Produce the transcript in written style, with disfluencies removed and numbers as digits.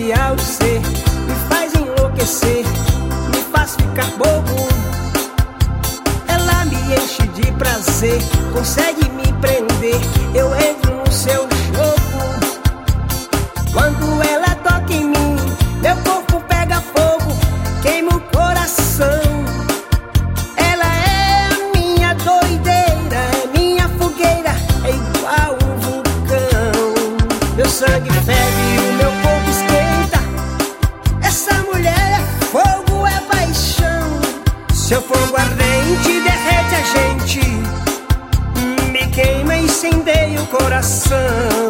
especial de ser, me faz enlouquecer, me faz ficar bobo. Ela me enche de prazer, consegue me prender, eu entro no seu jogo. Quando ela toca em mim, meu corpo pega fogo, queima o coração. Ela é a minha doideira, é minha fogueira, é igual um vulcão. Meu sangue ferve, o meu corpo esquenta. Essa mulher é fogo, é paixão. Seu fogo ardente derrete a gente, me queima e incendeia o coração.